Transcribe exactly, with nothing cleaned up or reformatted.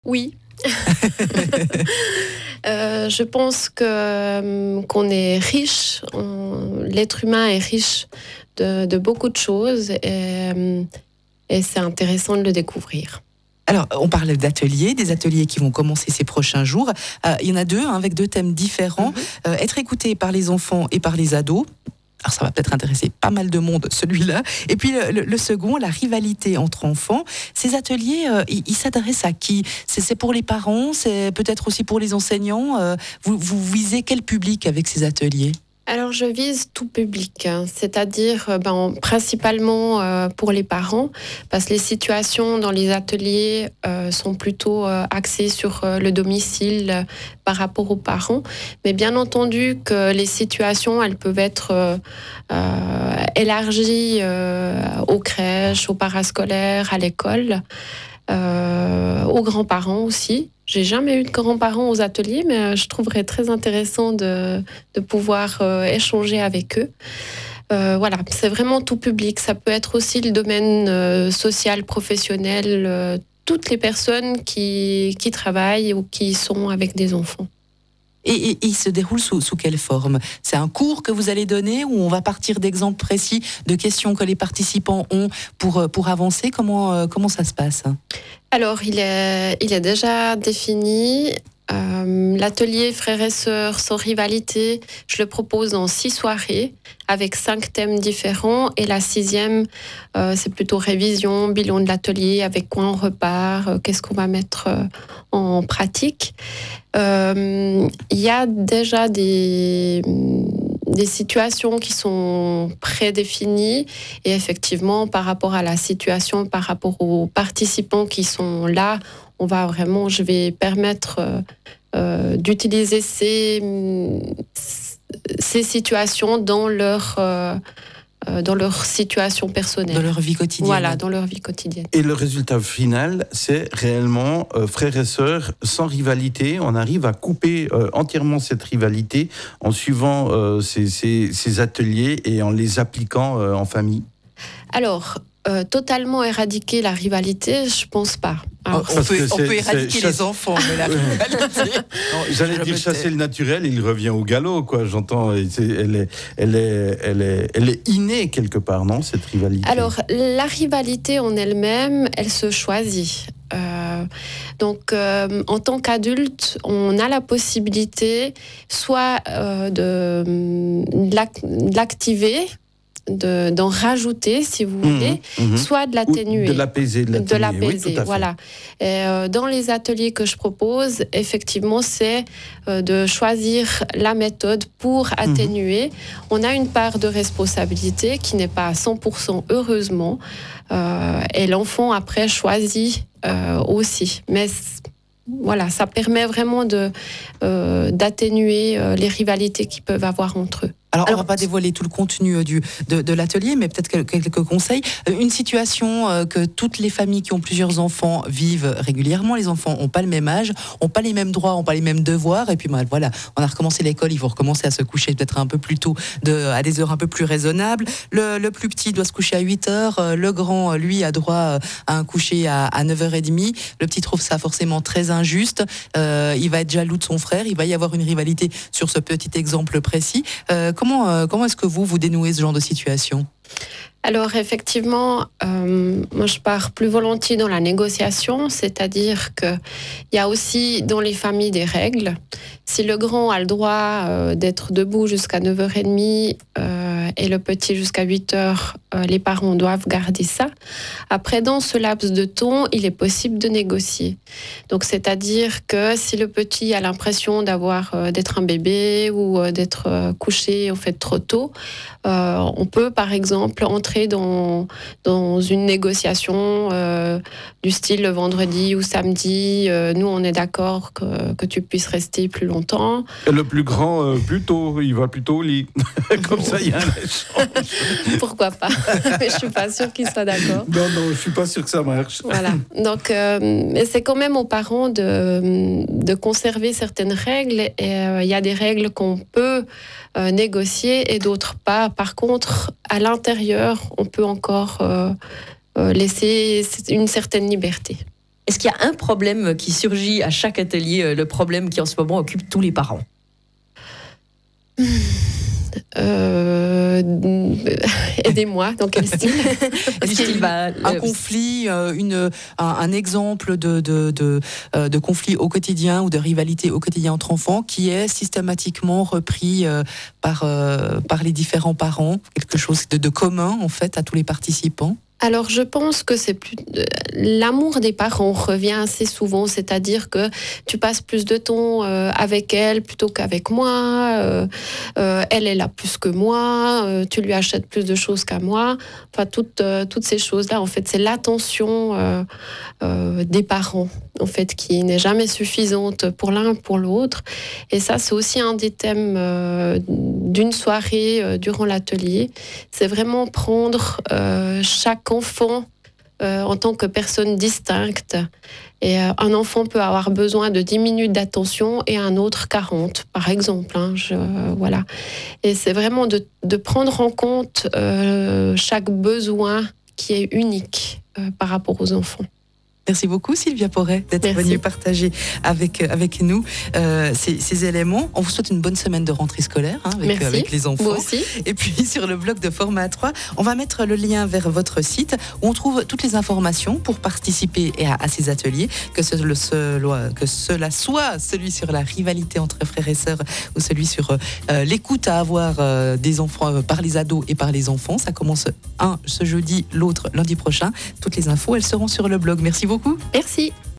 Oui. euh, je pense que, qu'on est riche, on, l'être humain est riche de, de beaucoup de choses et, et c'est intéressant de le découvrir. Alors, on parle d'ateliers, des ateliers qui vont commencer ces prochains jours. Euh, il y en a deux, hein, avec deux thèmes différents. Mm-hmm. Euh, être écouté par les enfants et par les ados. Alors, ça va peut-être intéresser pas mal de monde, celui-là. Et puis, le, le, le second, la rivalité entre enfants. Ces ateliers, euh, ils, ils s'adressent à qui ? c'est, c'est pour les parents, c'est peut-être aussi pour les enseignants. Euh, vous, vous visez quel public avec ces ateliers ? Alors, je vise tout public, hein, c'est-à-dire ben, principalement euh, pour les parents, parce que les situations dans les ateliers euh, sont plutôt euh, axées sur euh, le domicile euh, par rapport aux parents. Mais bien entendu que les situations, elles peuvent être euh, euh, élargies euh, aux crèches, aux parascolaires, à l'école, euh, aux grands-parents aussi. J'ai jamais eu de grands-parents aux ateliers, mais je trouverais très intéressant de, de pouvoir euh, échanger avec eux. Euh, voilà, c'est vraiment tout public. Ça peut être aussi le domaine euh, social, professionnel, euh, toutes les personnes qui, qui travaillent ou qui sont avec des enfants. Et, et, et il se déroule sous, sous quelle forme ? C'est un cours que vous allez donner ou on va partir d'exemples précis, de questions que les participants ont pour, pour avancer ? Comment, comment ça se passe ? Alors, il est, il est déjà défini. Euh, l'atelier Frères et Sœurs sans rivalité, je le propose en six soirées avec cinq thèmes différents. Et la sixième, euh, c'est plutôt révision, bilan de l'atelier, avec quoi on repart, euh, qu'est-ce qu'on va mettre euh, en pratique. Euh, il y a déjà des... des situations qui sont prédéfinies et effectivement par rapport à la situation, par rapport aux participants qui sont là, on va vraiment, je vais permettre euh, euh, d'utiliser ces, ces situations dans leur, euh, dans leur situation personnelle. Dans leur vie quotidienne. Voilà, dans leur vie quotidienne. Et le résultat final, c'est réellement euh, frères et sœurs sans rivalité. On arrive à couper euh, entièrement cette rivalité en suivant euh, ces, ces, ces ateliers et en les appliquant euh, en famille. Alors, euh, totalement éradiquer la rivalité, je pense pas. Alors, on, peut, on peut éradiquer les enfants, mais la rivalité... Non, j'allais dire chasser le naturel, il revient au galop, quoi. J'entends, c'est, elle, est, elle, est, elle, est, elle est innée quelque part, non, cette rivalité ? Alors, la rivalité en elle-même, elle se choisit. Euh, donc, euh, en tant qu'adulte, on a la possibilité soit euh, de, de l'activer, De, d'en rajouter, si vous voulez, mmh, mmh. soit de l'atténuer. Ou de l'apaiser. De l'atténuer, de l'apaiser, oui, tout à fait. Voilà. Et, euh, dans les ateliers que je propose, effectivement, c'est euh, de choisir la méthode pour atténuer. Mmh. On a une part de responsabilité qui n'est pas à cent pour cent, heureusement. Euh, et l'enfant, après, choisit euh, aussi. Mais voilà, ça permet vraiment de, euh, d'atténuer euh, les rivalités qu'ils peuvent avoir entre eux. Alors, Alors, on ne va pas dévoiler tout le contenu du, de, de l'atelier, mais peut-être quelques conseils. Une situation que toutes les familles qui ont plusieurs enfants vivent régulièrement. Les enfants n'ont pas le même âge, n'ont pas les mêmes droits, n'ont pas les mêmes devoirs. Et puis, voilà, on a recommencé l'école, il faut recommencer à se coucher peut-être un peu plus tôt, de, à des heures un peu plus raisonnables. Le, le plus petit doit se coucher à huit heures. Le grand, lui, a droit à un coucher à, à neuf heures trente. Le petit trouve ça forcément très injuste. Euh, il va être jaloux de son frère. Il va y avoir une rivalité sur ce petit exemple précis. Euh, Comment, euh, comment est-ce que vous, vous dénouez ce genre de situation ? Alors effectivement, euh, moi je pars plus volontiers dans la négociation, c'est-à-dire qu'il y a aussi dans les familles des règles. Si le grand a le droit euh, d'être debout jusqu'à neuf heures trente euh, et le petit jusqu'à huit heures, euh, les parents doivent garder ça. Après, dans ce laps de temps, il est possible de négocier. Donc c'est-à-dire que si le petit a l'impression d'avoir, euh, d'être un bébé ou euh, d'être euh, couché en fait trop tôt, euh, on peut par exemple entrer dans, dans une négociation euh, du style le vendredi ou samedi, euh, nous on est d'accord que, que tu puisses rester plus longtemps. Et le plus grand, euh, plus tôt, il va plutôt au lit. Comme ça, il y a un échange. Pourquoi pas ? Mais je suis pas sûre qu'il soit d'accord. Non, non, je suis pas sûre que ça marche. Voilà. Donc, euh, mais c'est quand même aux parents de, de conserver certaines règles. Et il euh, y a des règles qu'on peut euh, négocier et d'autres pas. Par contre, à l'intérieur, on peut encore euh, euh, laisser une certaine liberté. Est-ce qu'il y a un problème qui surgit à chaque atelier, le problème qui en ce moment occupe tous les parents? Euh, aidez-moi, dans quel style? Est-ce qu'il y a un conflit, une, un, un exemple de, de, de, de conflit au quotidien ou de rivalité au quotidien entre enfants qui est systématiquement repris par, par les différents parents? Quelque chose de, de commun, en fait, à tous les participants? Alors, je pense que c'est plus l'amour des parents revient assez souvent, c'est-à-dire que tu passes plus de temps euh, avec elle plutôt qu'avec moi. Euh, euh, elle est là plus que moi. Euh, tu lui achètes plus de choses qu'à moi. Enfin, toutes euh, toutes ces choses-là, en fait, c'est l'attention euh, euh, des parents, en fait, qui n'est jamais suffisante pour l'un pour l'autre. Et ça, c'est aussi un des thèmes euh, d'une soirée euh, durant l'atelier. C'est vraiment prendre euh, chaque enfant euh, en tant que personne distincte. Et euh, un enfant peut avoir besoin de dix minutes d'attention et un autre quarante, par exemple. Hein, je, euh, voilà. Et c'est vraiment de, de prendre en compte euh, chaque besoin qui est unique euh, par rapport aux enfants. Merci beaucoup Sylvia Porret d'être venue partager avec, avec nous euh, ces, ces éléments. On vous souhaite une bonne semaine de rentrée scolaire hein, avec, Merci. avec les enfants. Vous aussi. Et puis sur le blog de Format trois, on va mettre le lien vers votre site où on trouve toutes les informations pour participer à, à ces ateliers, que, ce, le, ce, que cela soit celui sur la rivalité entre frères et sœurs ou celui sur euh, l'écoute à avoir euh, des enfants euh, par les ados et par les enfants. Ça commence un ce jeudi, l'autre lundi prochain. Toutes les infos, elles seront sur le blog. Merci beaucoup. Merci.